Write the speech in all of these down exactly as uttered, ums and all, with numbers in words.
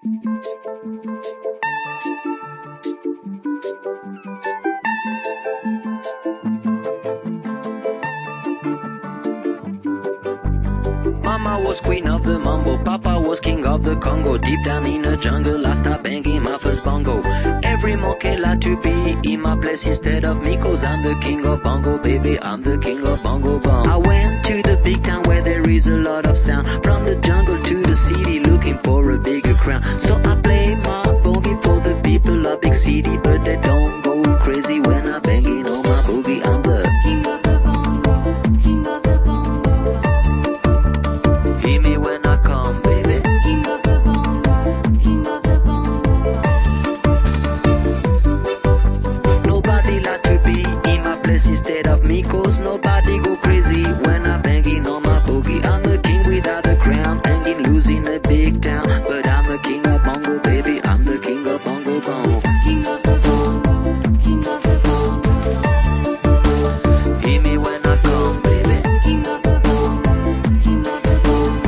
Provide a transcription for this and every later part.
Mama was queen of the mambo, Papa was king of the Congo. Deep down in the jungle, I start banging my first bongo. Every monkey like to be in my place instead of me, cause I'm the king of bongo, baby, I'm the king of bongo bong. I went to the big town where there is a lot of sound, from the jungle to the city, looking for a bigger crown. So I play my boogie for the people of big city, but they don't go crazy when I'm banging on my boogie. I'm the king of the bongo, king of the bongo. Hear me when I come, baby. King of the bongo, king of the bongo. Nobody like to be in my place instead of me, cause nobody go crazy when I'm banging on my boogie. I'm the king without a crown, hanging loose in a big town, but I'm a king of bongo, baby. I'm the king of bongo bong. King of the bongo, king of the bongo. Hear me when I come, baby. King of the bongo, king of the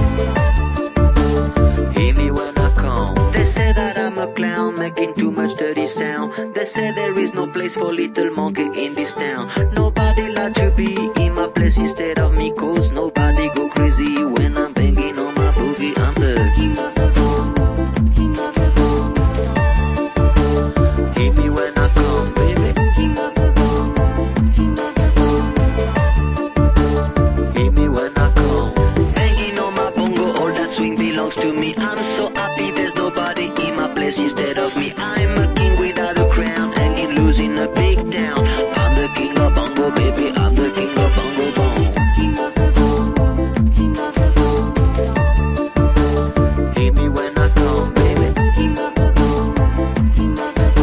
bongo. Hear me when I come. They say that I'm a clown, making too much dirty sound. They say there is no place for little monkey in this town. Nobody like to be in my place instead of me, cause nobody go crazy when I'm banging on my boogie. I'm the king of the bongo, king of the bongo. Hear me when I come, baby. King of the bongo, king of the bongo. Hear me when I come. Banging on my bongo, all that swing belongs to me. I'm so happy there's nobody in my place instead of me. I'm a king without a crown, hanging loose in a big town. I'm the king of bongo, baby. I'm the king of bongo bong. King of the bongo, king of the bongo. Hear me when I come, baby. King of the bongo, king of the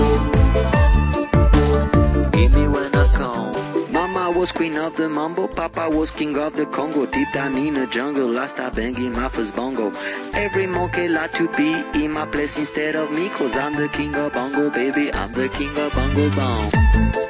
bongo. Hear me when I come. Mama was queen of the mambo, Papa was king of the Congo. Deep down in the jungle, I start banging my first bongo. Every monkey like to be in my place instead of me, cause I'm the king of bongo, baby. I'm the king of bongo bong.